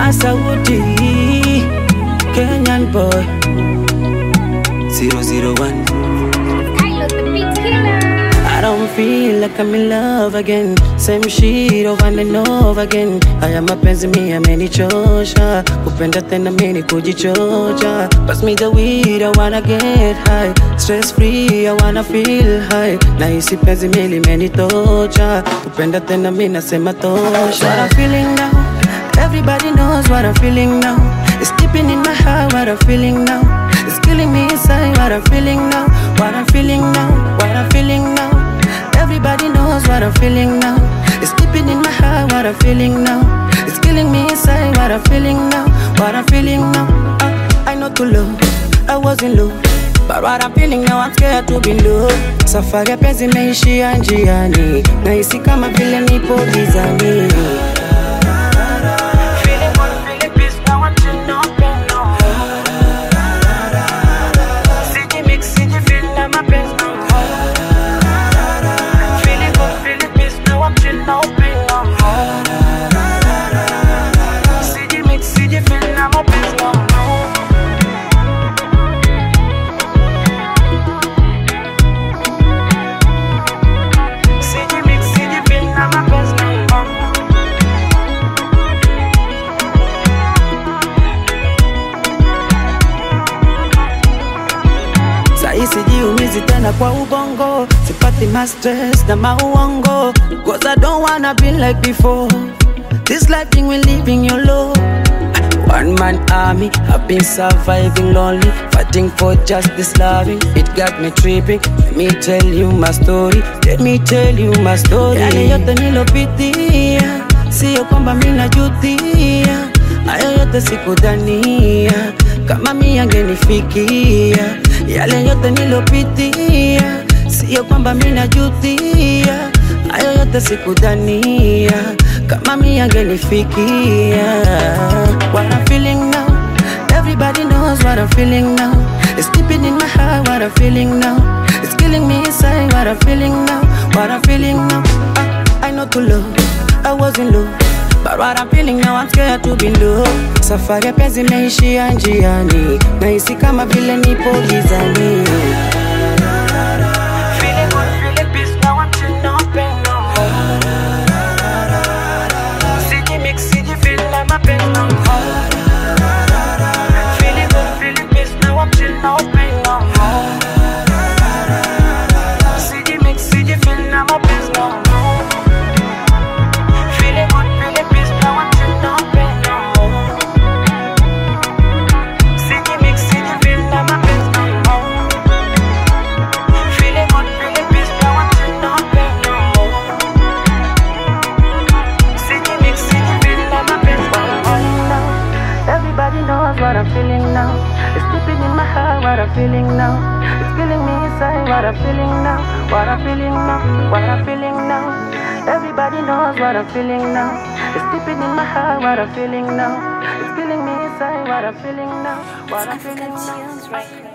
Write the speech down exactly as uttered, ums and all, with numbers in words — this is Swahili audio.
Masauti, Kenyan boy, zero zero one. I don't feel like I'm in love again. Same shit over and over again. Haya mapenzi mi yamenichosha, kupenda tena mimi kujichocha. Pass me the weed, I wanna get high. Stress free, I wanna feel high. Na hisi penzi mi limenitocha, kupenda tena mimi nasema tosha. What I'm feeling now, everybody knows what I'm feeling now. It's deeping in my heart, what I'm feeling now. It's killing me inside, what I'm feeling now. What I'm feeling now, what I'm feeling now. Everybody knows what I'm feeling now. It's deeping in my heart, what I'm feeling now. It's killing me inside, what I'm feeling now. What I'm feeling now. uh, I know too low, I wasn't low, but what I'm feeling now, I'm scared to be low. Safari ya penzi imeishia njiani, nahisi kama vile nipo gizani. Sijiumizi tena kwa ubongo, sipati ma stress na mauongo, cause I don't wanna be like before. This life thing we living your low. One man army, I've been surviving lonely, fighting for justice, loving. It got me tripping. Let me tell you my story. Let me tell you my story. Yale yote nilopitia, sio kwamba mimi najutia. Hayo yote sikudhania kama mimi angenifikia. Yale yote nilopitia, sio kwamba mimi najutia. Hayo yote sikudhania kama mimi angenifikia. What I'm feeling now, everybody knows what I'm feeling now. It's deeping in my heart, what I'm feeling now. It's killing me inside, what I'm feeling now. What I'm feeling now. I, I know too low, I wasn't low, but what I'm feeling now, I'm scared to be low. Safari ya penzi imeishia njiani, nahisi kama vile nipo gizani. Feeling good, feeling peace, now I'm chilling up and no more. Siji mix, siji feel like my pen no more. Feeling good, feeling peace, now I'm chilling up and no more. Siji mix, siji feel like my pen no more. What I'm feeling now, it's deeping in my heart. What I'm feeling now, it's killing me inside. What I'm feeling now, what I'm feeling now, what I'm feeling now. Everybody knows what I'm feeling now. It's deeping in my heart. What I'm feeling now, it's killing me inside. What I'm feeling now, what I'm feeling now.